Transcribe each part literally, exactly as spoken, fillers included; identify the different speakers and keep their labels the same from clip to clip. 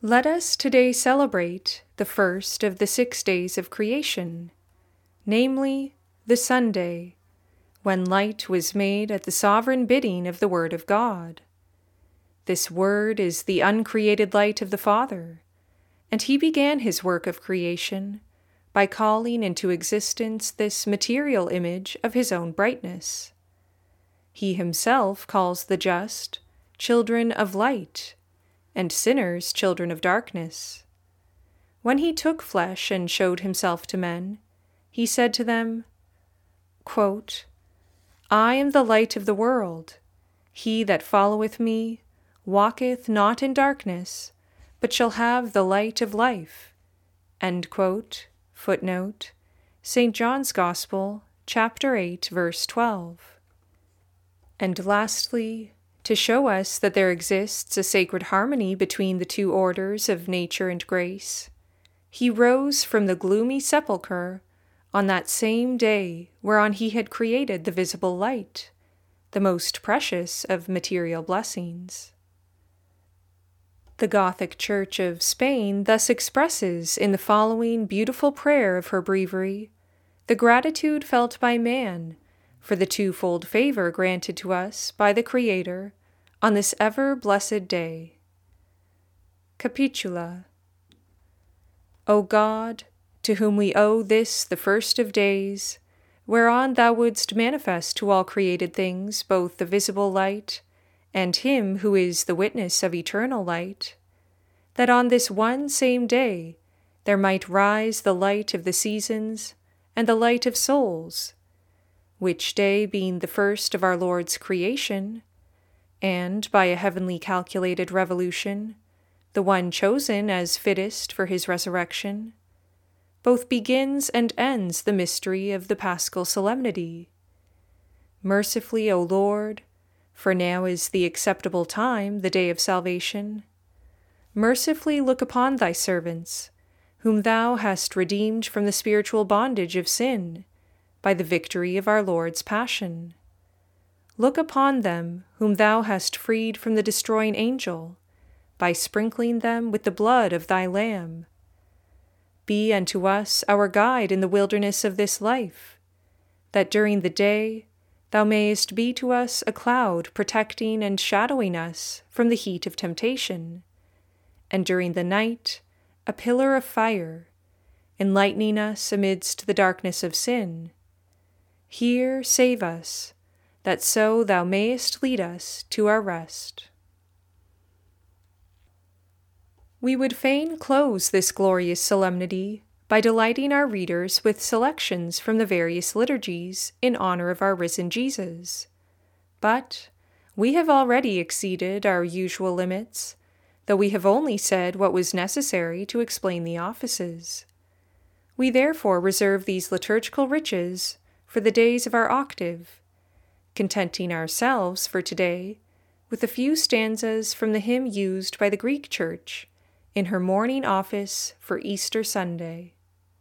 Speaker 1: Let us today celebrate the first of the six days of creation, namely, the Sunday, when light was made at the sovereign bidding of the Word of God. This Word is the uncreated light of the Father, and He began His work of creation by calling into existence this material image of His own brightness. He Himself calls the just children of light, and sinners children of darkness. When He took flesh and showed Himself to men, He said to them, quote, I am the light of the world. He that followeth me walketh not in darkness, but shall have the light of life. End quote. Footnote, Saint John's Gospel, chapter eight, verse twelve. And lastly, to show us that there exists a sacred harmony between the two orders of nature and grace, He rose from the gloomy sepulchre on that same day whereon He had created the visible light, the most precious of material blessings. The Gothic Church of Spain thus expresses in the following beautiful prayer of her breviary the gratitude felt by man for the twofold favor granted to us by the Creator on this ever-blessed day. Capitula. O God, to whom we owe this the first of days, whereon Thou wouldst manifest to all created things both the visible light and Him who is the witness of eternal light, that on this one same day there might rise the light of the seasons and the light of souls, which day being the first of our Lord's creation, and by a heavenly calculated revolution, the one chosen as fittest for His resurrection, both begins and ends the mystery of the Paschal solemnity. Mercifully, O Lord, for now is the acceptable time, the day of salvation, mercifully look upon Thy servants, whom Thou hast redeemed from the spiritual bondage of sin, by the victory of our Lord's passion. Look upon them, whom Thou hast freed from the destroying angel, by sprinkling them with the blood of Thy Lamb. Be unto us our guide in the wilderness of this life, that during the day Thou mayest be to us a cloud protecting and shadowing us from the heat of temptation, and during the night a pillar of fire, enlightening us amidst the darkness of sin. Here save us, that so Thou mayest lead us to our rest. We would fain close this glorious solemnity by delighting our readers with selections from the various liturgies in honor of our risen Jesus. But we have already exceeded our usual limits, though we have only said what was necessary to explain the offices. We therefore reserve these liturgical riches for the days of our octave, contenting ourselves for today with a few stanzas from the hymn used by the Greek Church in her morning office for Easter Sunday.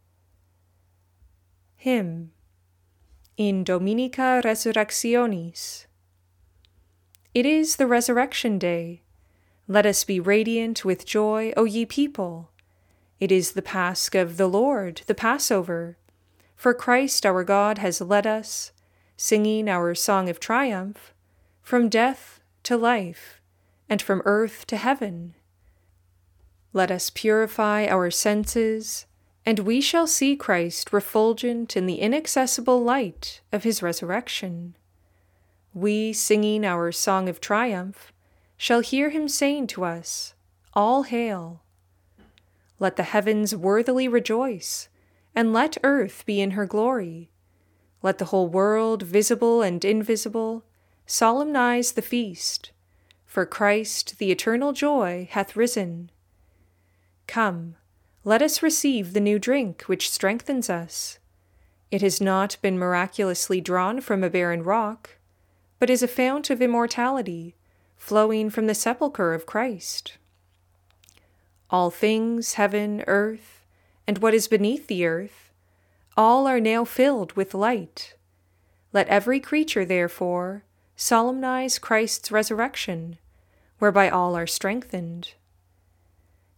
Speaker 1: Hymn. In Dominica Resurrectionis. It is the resurrection day. Let us be radiant with joy, O ye people. It is the Pasch of the Lord, the Passover. For Christ our God has led us, singing our song of triumph, from death to life, and from earth to heaven. Let us purify our senses, and we shall see Christ refulgent in the inaccessible light of His resurrection. We, singing our song of triumph, shall hear Him saying to us, All hail! Let the heavens worthily rejoice, and let earth be in her glory. Let the whole world, visible and invisible, solemnize the feast, for Christ, the eternal joy, hath risen. Come, let us receive the new drink which strengthens us. It has not been miraculously drawn from a barren rock, but is a fount of immortality, flowing from the sepulchre of Christ. All things, heaven, earth, and what is beneath the earth, all are now filled with light. Let every creature, therefore, solemnize Christ's resurrection, whereby all are strengthened.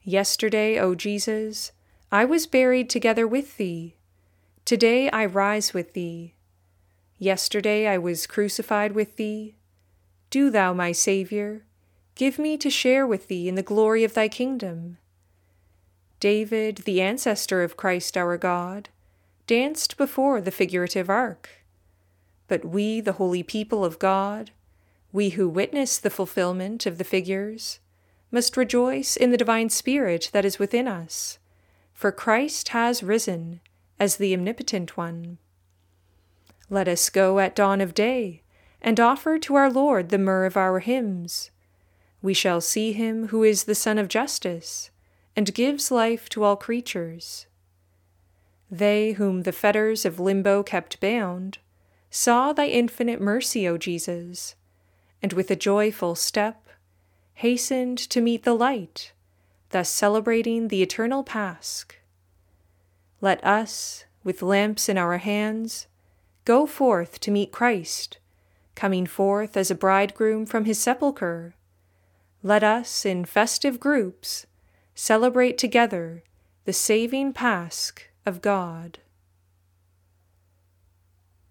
Speaker 1: Yesterday, O Jesus, I was buried together with thee. Today I rise with thee. Yesterday I was crucified with thee. Do thou, my Saviour, give me to share with thee in the glory of thy kingdom. David, the ancestor of Christ our God, danced before the figurative ark. But we, the holy people of God, we who witness the fulfillment of the figures, must rejoice in the divine Spirit that is within us, for Christ has risen as the omnipotent one. Let us go at dawn of day and offer to our Lord the myrrh of our hymns. We shall see him who is the Son of Justice and gives life to all creatures. They whom the fetters of limbo kept bound saw thy infinite mercy, O Jesus, and with a joyful step hastened to meet the light, thus celebrating the eternal Pasch. Let us, with lamps in our hands, go forth to meet Christ, coming forth as a bridegroom from his sepulchre. Let us, in festive groups, celebrate together the saving Pasch of God.